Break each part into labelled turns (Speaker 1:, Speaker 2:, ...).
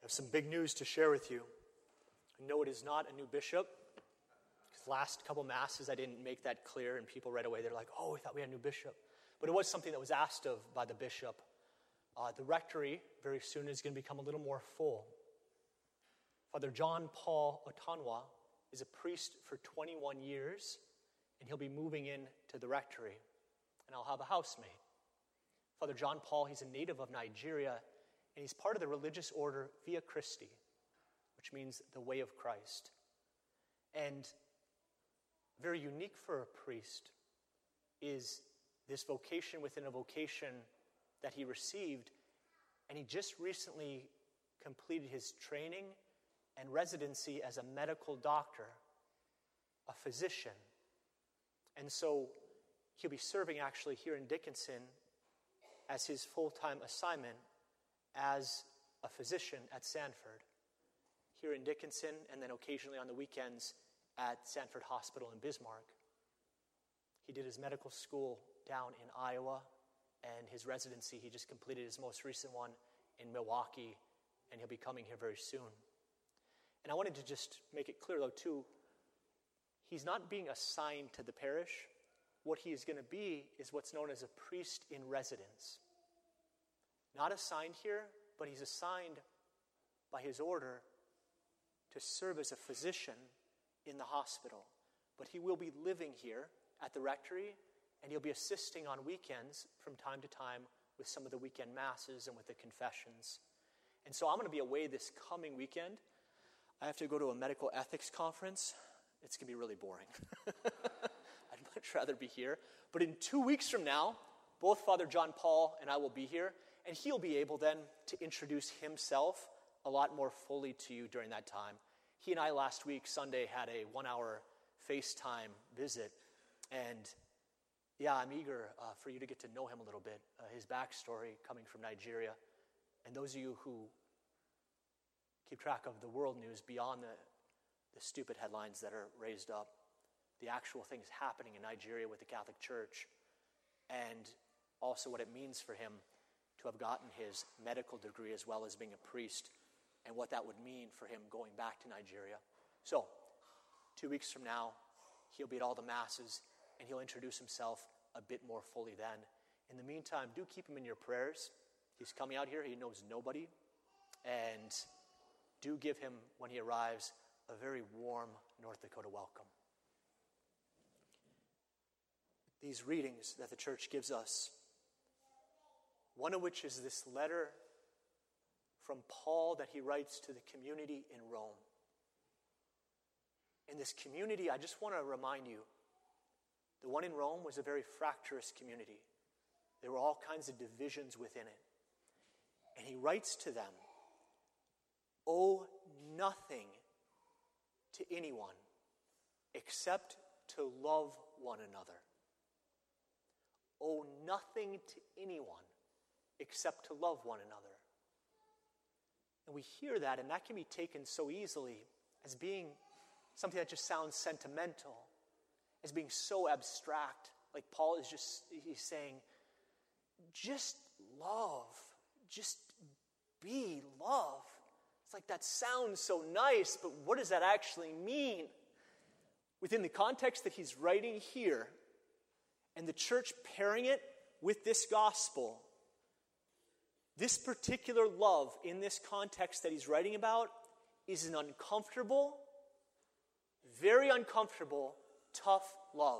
Speaker 1: have some big news to share with you. No, it is not a new bishop. Because last couple masses I didn't make that clear, and people right away, they're like, oh, we thought we had a new bishop. But it was something that was asked of by the bishop. The rectory very soon is going to become a little more full. Father John Paul Otanwa is a priest for 21 years, and he'll be moving into the rectory, and I'll have a housemate. Father John Paul, he's a native of Nigeria, and he's part of the religious order Via Christi, which means the way of Christ. And very unique for a priest is this vocation within a vocation that he received, and he just recently completed his training and residency as a medical doctor, a physician. And so he'll be serving actually here in Dickinson as his full-time assignment as a physician at Sanford, here in Dickinson, and then occasionally on the weekends at Sanford Hospital in Bismarck. He did his medical school down in Iowa, and his residency, he just completed his most recent one in Milwaukee, and he'll be coming here very soon. And I wanted to just make it clear, though, too, he's not being assigned to the parish. What he is going to be is what's known as a priest in residence. Not assigned here, but he's assigned by his order to serve as a physician in the hospital. But he will be living here at the rectory, and he'll be assisting on weekends from time to time with some of the weekend masses and with the confessions. And so I'm going to be away this coming weekend. I have to go to a medical ethics conference. It's going to be really boring. I'd much rather be here. But in 2 weeks from now, both Father John Paul and I will be here, and he'll be able then to introduce himself a lot more fully to you during that time. He and I last week, Sunday, had a 1-hour FaceTime visit, and yeah, I'm eager for you to get to know him a little bit, his backstory coming from Nigeria. And those of you who keep track of the world news beyond the stupid headlines that are raised up, the actual things happening in Nigeria with the Catholic Church, and also what it means for him to have gotten his medical degree as well as being a priest, and what that would mean for him going back to Nigeria. So, 2 weeks from now, he'll be at all the masses, and he'll introduce himself a bit more fully then. In the meantime, do keep him in your prayers. He's coming out here, he knows nobody, and do give him, when he arrives, a very warm North Dakota welcome. These readings that the church gives us, one of which is this letter from Paul that he writes to the community in Rome. In this community, I just want to remind you, the one in Rome was a very fractious community. There were all kinds of divisions within it. And he writes to them, owe nothing to anyone except to love one another. Owe nothing to anyone except to love one another. And we hear that, and that can be taken so easily as being something that just sounds sentimental, as being so abstract. Like Paul is he's saying, just love, just be love. It's like that sounds so nice, but what does that actually mean? Within the context that he's writing here, and the church pairing it with this gospel, this particular love in this context that he's writing about is an uncomfortable, very uncomfortable, tough love.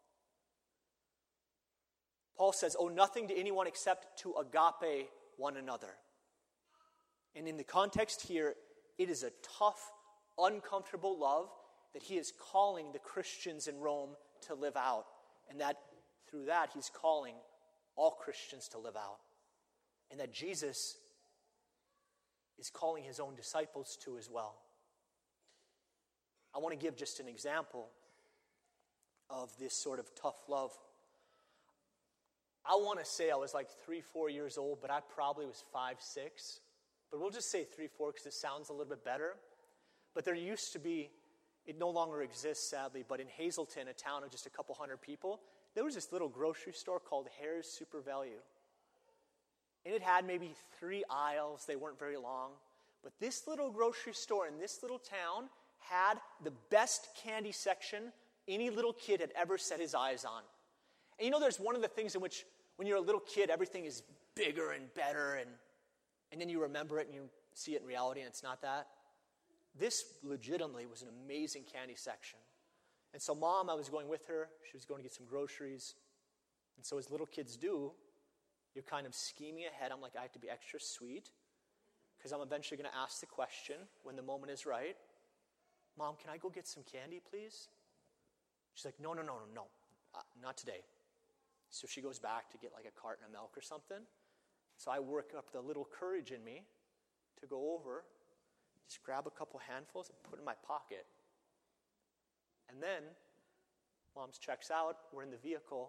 Speaker 1: Paul says, owe nothing to anyone except to agape one another. And in the context here, it is a tough, uncomfortable love that he is calling the Christians in Rome to live out. And that through that, he's calling all Christians to live out. And that Jesus is calling his own disciples to as well. I want to give just an example of this sort of tough love. I want to say I was like 3-4 years old, but I probably was 5-6. But we'll just say 3-4 because it sounds a little bit better. But there used to be, it no longer exists sadly, but in Hazleton, a town of just a couple hundred people, there was this little grocery store called Hare's Super Value. And it had maybe 3 aisles. They weren't very long. But this little grocery store in this little town had the best candy section any little kid had ever set his eyes on. And you know, there's one of the things in which when you're a little kid, everything is bigger and better, and then you remember it and you see it in reality and it's not that. This legitimately was an amazing candy section. And so Mom, I was going with her. She was going to get some groceries. And so as little kids do, you're kind of scheming ahead. I'm like, I have to be extra sweet because I'm eventually going to ask the question when the moment is right. Mom, can I go get some candy, please? She's like, no, not today. So she goes back to get like a carton of milk or something. So I work up the little courage in me to go over, just grab a couple handfuls and put in my pocket. And then Mom's checks out. We're in the vehicle.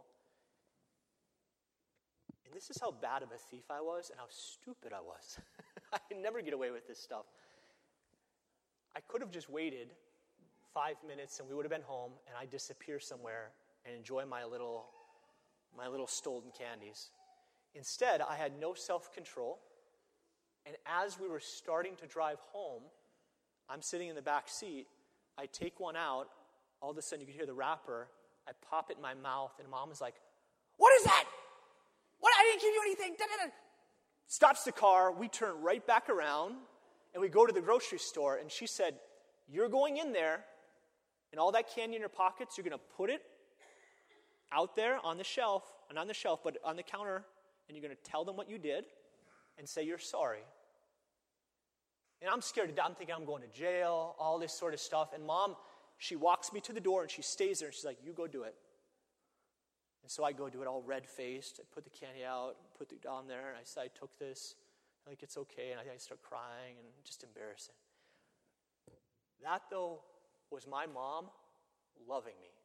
Speaker 1: And this is how bad of a thief I was and how stupid I was. I could never get away with this stuff. I could have just waited 5 minutes and we would have been home and I'd disappear somewhere and enjoy my little stolen candies. Instead, I had no self-control. And as we were starting to drive home, I'm sitting in the back seat. I take one out. All of a sudden, you can hear the wrapper. I pop it in my mouth, and Mom is like, "What is that? What? I didn't give you anything." Da-da-da. Stops the car. We turn right back around, and we go to the grocery store. And she said, "You're going in there, and all that candy in your pockets, you're going to put it out there on the shelf, and on the shelf, but on the counter, and you're going to tell them what you did and say you're sorry." And I'm scared to death. I'm thinking I'm going to jail, all this sort of stuff. And Mom, she walks me to the door and she stays there and she's like, "You go do it." And so I go do it all red-faced. I put the candy out, put it down there, and I said, "I took this. Like, it's okay." And I start crying and just embarrassing. That, though, was my mom loving me.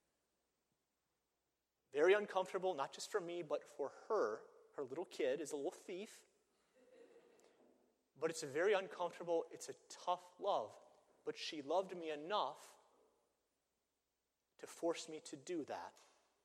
Speaker 1: Very uncomfortable, not just for me, but for her. Her little kid is a little thief. But it's a very uncomfortable, it's a tough love. But she loved me enough to force me to do that.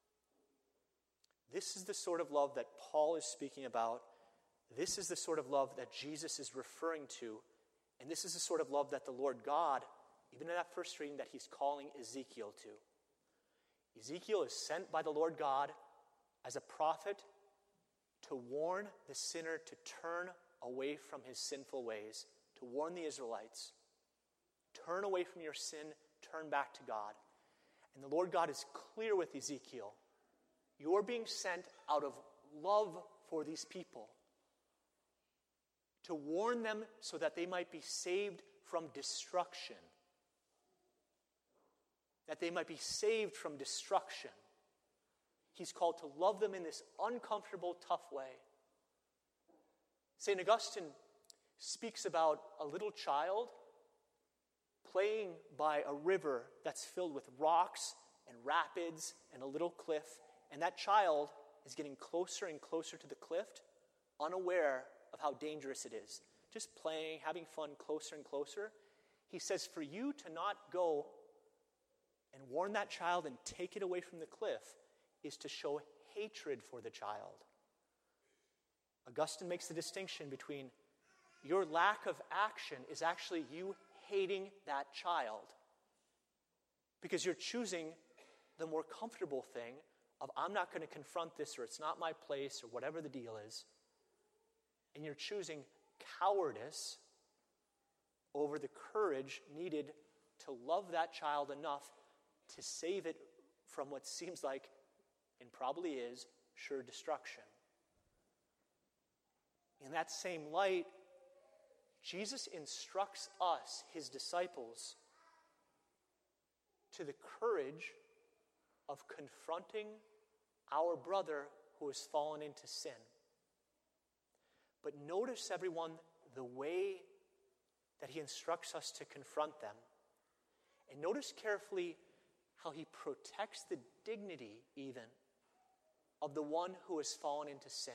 Speaker 1: This is the sort of love that Paul is speaking about. This is the sort of love that Jesus is referring to. And this is the sort of love that the Lord God, even in that first reading, that he's calling Ezekiel to. Ezekiel is sent by the Lord God as a prophet to warn the sinner to turn away from his sinful ways, to warn the Israelites. Turn away from your sin, turn back to God. And the Lord God is clear with Ezekiel. You're being sent out of love for these people, to warn them so that they might be saved from destruction. That they might be saved from destruction. He's called to love them in this uncomfortable, tough way. St. Augustine speaks about a little child playing by a river that's filled with rocks and rapids and a little cliff, and that child is getting closer and closer to the cliff, unaware of how dangerous it is. Just playing, having fun, closer and closer. He says, for you to not go and warn that child and take it away from the cliff is to show hatred for the child. Augustine makes the distinction between your lack of action is actually you hating that child. Because you're choosing the more comfortable thing of I'm not going to confront this, or it's not my place, or whatever the deal is. And you're choosing cowardice over the courage needed to love that child enough to save it from what seems like, and probably is, sure destruction. In that same light, Jesus instructs us, his disciples, to the courage of confronting our brother who has fallen into sin. But notice, everyone, the way that he instructs us to confront them. And notice carefully how he protects the dignity, even, of the one who has fallen into sin.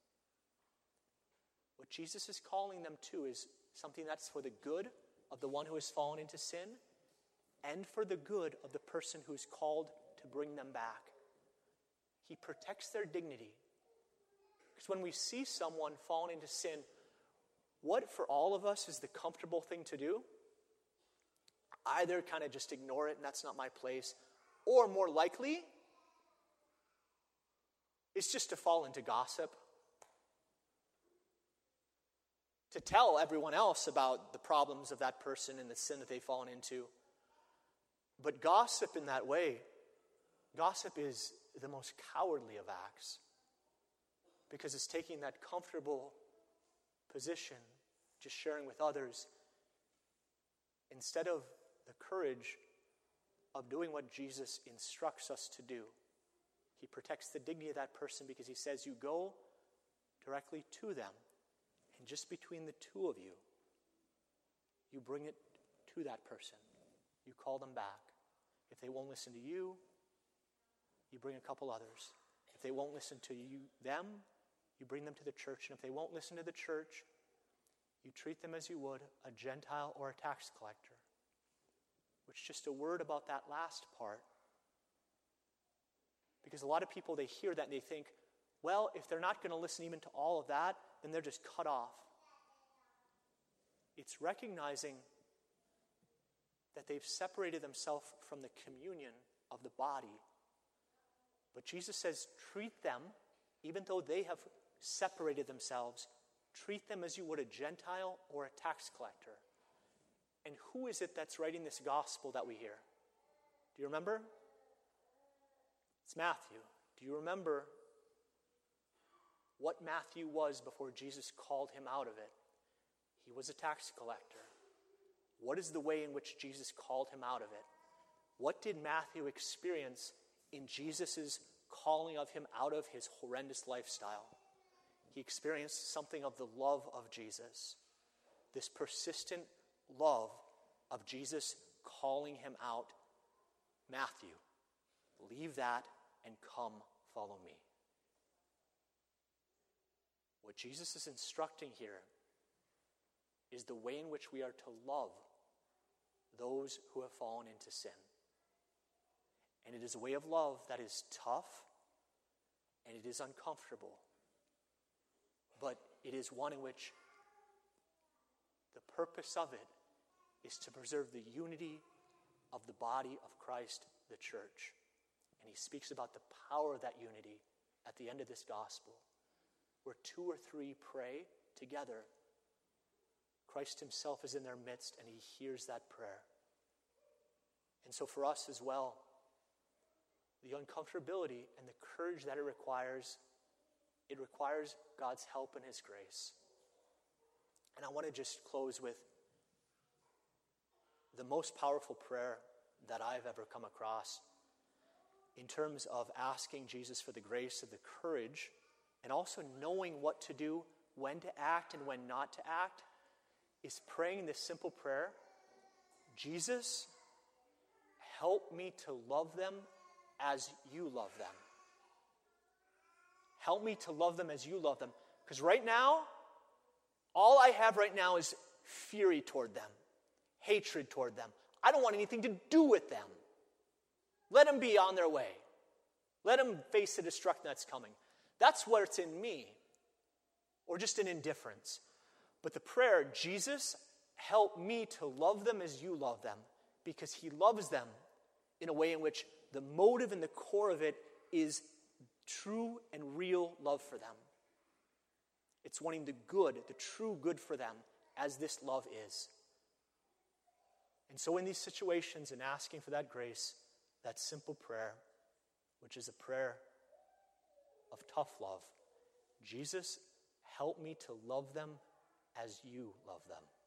Speaker 1: What Jesus is calling them to is something that's for the good of the one who has fallen into sin and for the good of the person who is called to bring them back. He protects their dignity. Because when we see someone fallen into sin, what for all of us is the comfortable thing to do? Either kind of just ignore it and that's not my place, or more likely, it's just to fall into gossip. To tell everyone else about the problems of that person and the sin that they've fallen into. But gossip in that way, gossip is the most cowardly of acts. Because it's taking that comfortable position, just sharing with others, instead of the courage of doing what Jesus instructs us to do. He protects the dignity of that person because he says you go directly to them. And just between the two of you, you bring it to that person. You call them back. If they won't listen to you, you bring a couple others. If they won't listen to them, you bring them to the church. And if they won't listen to the church, you treat them as you would a Gentile or a tax collector. Which, just a word about that last part. Because a lot of people, they hear that and they think, well, if they're not going to listen even to all of that, then they're just cut off. It's recognizing that they've separated themselves from the communion of the body. But Jesus says, treat them, even though they have separated themselves, treat them as you would a Gentile or a tax collector. And who is it that's writing this gospel that we hear? Do you remember? It's Matthew. Do you remember what Matthew was before Jesus called him out of it? He was a tax collector. What is the way in which Jesus called him out of it? What did Matthew experience in Jesus' calling of him out of his horrendous lifestyle? He experienced something of the love of Jesus. This persistent love of Jesus calling him out. Matthew, leave that and come follow me. What Jesus is instructing here is the way in which we are to love those who have fallen into sin. And it is a way of love that is tough and it is uncomfortable. But it is one in which the purpose of it is to preserve the unity of the body of Christ, the church. And he speaks about the power of that unity at the end of this gospel. Where 2 or 3 pray together, Christ himself is in their midst and he hears that prayer. And so for us as well, the uncomfortability and the courage that it requires God's help and his grace. And I want to just close with the most powerful prayer that I've ever come across in terms of asking Jesus for the grace and the courage and also knowing what to do, when to act and when not to act, is praying this simple prayer: Jesus, help me to love them as you love them. Help me to love them as you love them. Because right now, all I have right now is fury toward them, hatred toward them. I don't want anything to do with them. Let them be on their way. Let them face the destruction that's coming. That's what's in me. Or just an indifference. But the prayer, Jesus, help me to love them as you love them. Because he loves them in a way in which the motive and the core of it is true and real love for them. It's wanting the good, the true good for them, as this love is. And so in these situations, and asking for that grace, that simple prayer, which is a prayer of tough love: Jesus, help me to love them as you love them.